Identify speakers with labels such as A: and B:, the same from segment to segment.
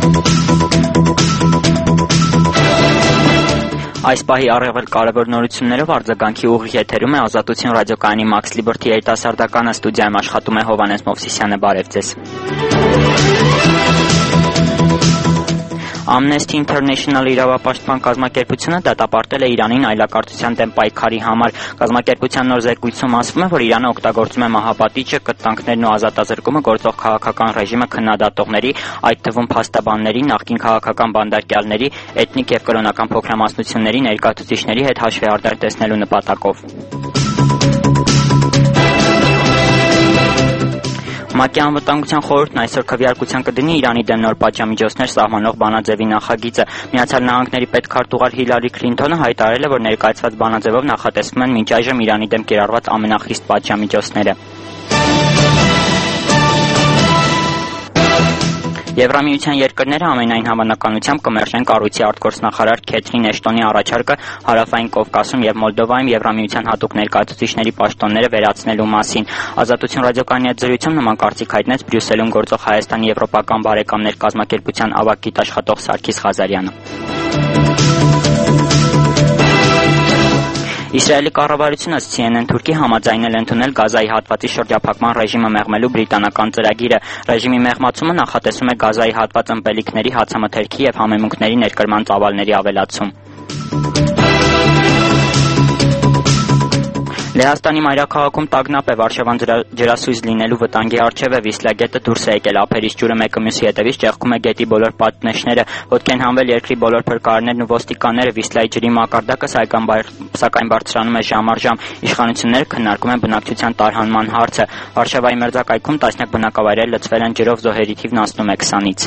A: Այս պահի առավել կարևոր նորություններով արձագանքի ուղիղ եթերում է Ազատություն ռադիոկայանի Max Liberty երիտասարդականը, ստուդիայում աշխատում է Հովհաննես Մովսիսյանը, բարև ձեզ։ Amnesty International իրավապաշտպան կազմակերպությունը դատապարտել է Իրանին այլակարգության դեմ պայքարի համար։ Կազմակերպության նոր զեկույցում ասվում է, որ Իրանը օգտագործում է մահապատիժը, կտանքներն ու ազատազրկումը գործող քաղաքական ռեժիմը քննադատողների, այդ թվում փաստաբանների, նախկին քաղաքական բանդակյալների, էթնիկ և կրոնական փոքրամասնությունների ներկայացուցիչների հետ հաշվեհարդար տեսնելու նպատակով։ ՄԱԿ-ի անվտանգության խորհուրդն այսօր քվեարկության կդնի Իրանի դեմ նոր պատժամիջոցներ սահմանող բանաձևի նախագիծը։ Միացյալ Նահանգների պետքարտուղար Հիլարի Քլինթոնը հայտարարել է, որ ներկայացված բանաձևով նախատեսվում են մինչ այժմ Իրանի դեմ կիրառված ամենախիստ պատժամիջոցները։ Եվրամիության երկրները ամենայն հավանականությամբ կմերժեն կառույցի արտգործնախարար Քեթրին Էշտոնի առաջարկը Հարավային Կովկասում և Մոլդովայում Եվրամիության հատուկ ներկայացուցիչների պաշտոնները վերացնելու մասին։ Ազատություն ռադիոկայանի հետ զրույցում նման կարծիք հայտնեց Բրյուսելում գործող Հայաստանի եվրոպական բարեկամներ կազմակերպության ավագ գիտաշխատող Սարգիս Ղազարյանը։ Իսրայելի կառավարությունը CNN Թուրքի համաձայնել է ընդունել Գազայի հատվածի շրջափակման ռեժիմը մեղմելու բրիտանական ծրագիրը։ Ռեժիմի մեղմացումը նախատեսում է Գազայի հատված ըմպելիքների, հացամթերքի և համեմունքների ներկրման ծավալների ավելացում։ Լեհաստանի մայրաքաղաքում տագնապ է, Վարշավան ջրասույզ լինելու վտանգի առջև է, Վիսլա գետը դուրս է եկել ափերից, ջուրը մեկը մյուսի հետևից ճեղքում է գետի բոլոր պատնեշները, ոտք են հանվել երկրի բոլոր փրկարարներն ու ոստիկանները, Վիսլայի ջրի մակարդակը սակայն բարձրանում է ժամ առ ժամ, իշխանությունները քննարկում են բնակչության տարհանման հարցը, Վարշավայի մերձակայքում տասնյակ բնակավայրեր լցվել են ջրով, զոհերի թիվն հասնում է 20-ից։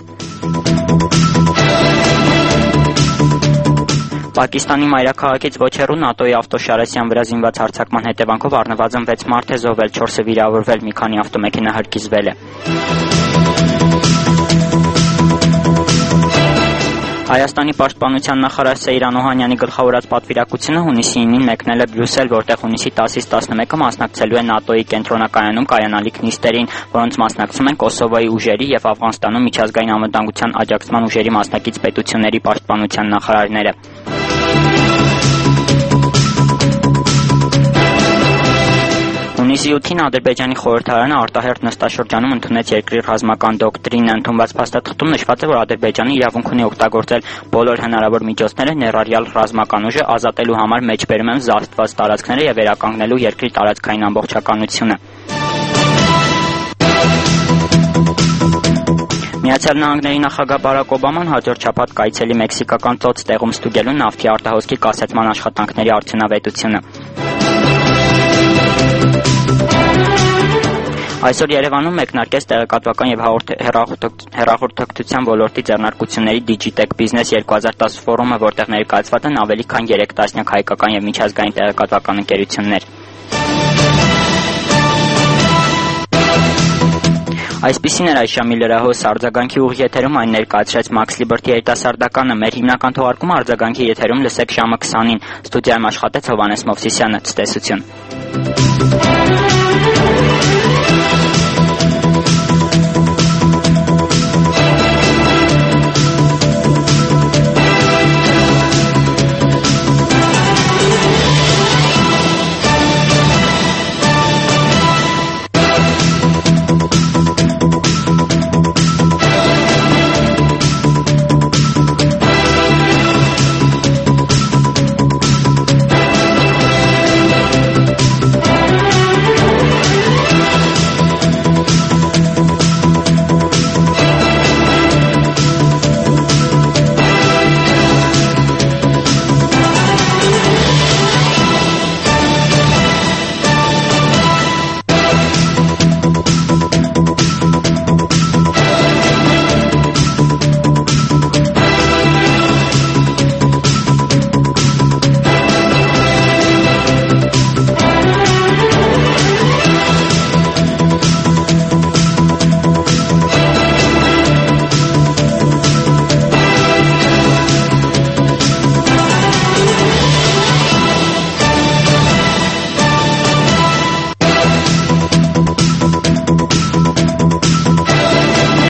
A: Պակիստանի մայրաքաղաքից ոչ հեռու ՆԱՏՕ-ի ավտոշարեսյան վրա զինված հարձակման հետևանքով առնվազն 6 մարդ է զոհվել, 4-ը վիրավորվել, մի քանի ավտոմեքենա հրկիզվել է։ Հայաստանի պաշտպանության նախարար Սեյրան Օհանյանի գլխավորած պատվիրակությունը հունիսի 9-ին մեկնել է Բրյուսել, որտեղ հունիսի 10-ից 11-ը մասնակցելու է ՆԱՏՕ-ի կենտրոնակայանում կայանալիք նիստերին, որոնց մասնակցում են Կոսովոյի ուժերի և Աֆղանստանում միջազգային անվտանգության աջակցման ուժերի մասնակից պետությունների պաշտպանության նախարարները։ Հունիսի 8-ին Ադրբեջանի խորհրդարանը արտահերթ նստաշրջանում ընդունեց երկրի ռազմական դոկտրինը։ Ընդունված փաստաթղթում նշված է, որ Ադրբեջանը իրավունք ունի օգտագործել բոլոր հնարավոր միջոցները, ներառյալ ռազմական ուժը, ազատելու համար մեջբերում են զարթված տարածքները և վերականգնելու երկրի տարածքային ամբողջականությունը։ Միացյալ Նահանգների նախագահ Բարակ Օբաման հաջորդ շաբաթ կայցելի մեքսիկական ծոց տեղում ստուգելու նավթի արտահոսքի կասեցման աշխատանքների արդյունավետությունը։ Այսօր Երևանում մեկնարկեց տեղեկատվական և հեռախոսակցության ոլորտի ձեռնարկությունների Digitech Business 2010 ֆորումը, որտեղ ներկայացված են ավելի քան 3 տասնյակ հայկական և միջազգային տեղեկատվական ընկերություններ։ Այսպիսին էր այս ժամի լրահոս արձագանքի ուղիղ եթերում, այն ներկայացրեց Max Liberty երիտասարդականը։ Մեր հիմնական թողարկումը արձագանքի եթերում լսեք ժամը 20-ին։ Ստուդիայում աշխատեց Հովհաննես Մովսիսյանը, ցտեսություն։